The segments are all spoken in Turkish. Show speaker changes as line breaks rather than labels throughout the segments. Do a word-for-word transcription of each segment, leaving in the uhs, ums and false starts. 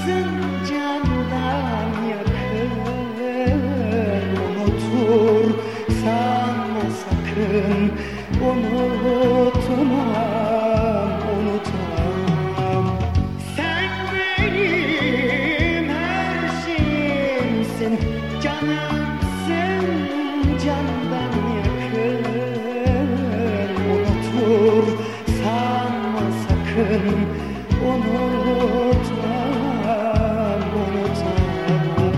candan yakın, unutur sanma sakın. Unutmam, unutamam. Sen benim her şeyimsin, canımsın, candan yakın. Unutur sanma sakın. Unutmam, unutamam.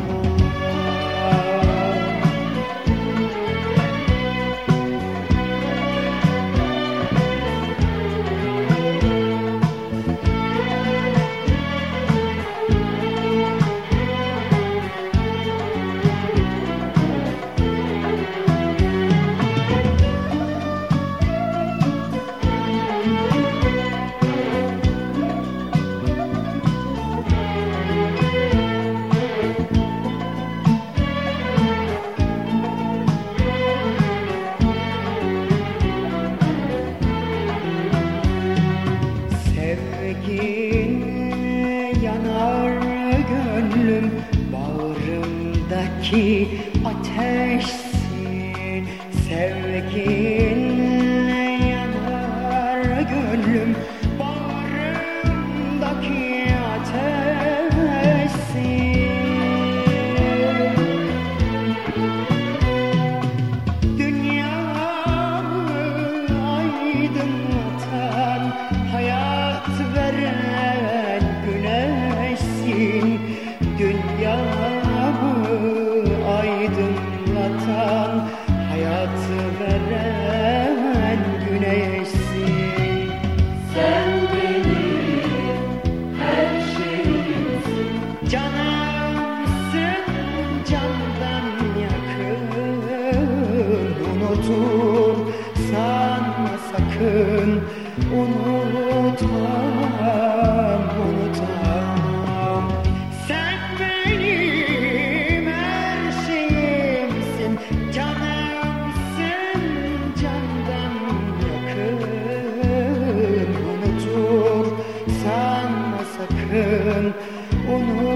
Sevginle yanar gönlüm, bağrımdaki ateşsin. Sevginle yanar gönlüm, bağrımdaki ateşsin. Dünyamı aydınlatan, hayat veren güneşsin. Dünyamı aydınlatan, hayat veren güneşsin.
Sen benim her şeyimsin,
Canımsın, candan yakın. Unutur sanma sakın. Unutmam, unutamam. Sen benim her şeyimsin, canımsın, candan yakın. Unutur sanma sakın. Unutmam.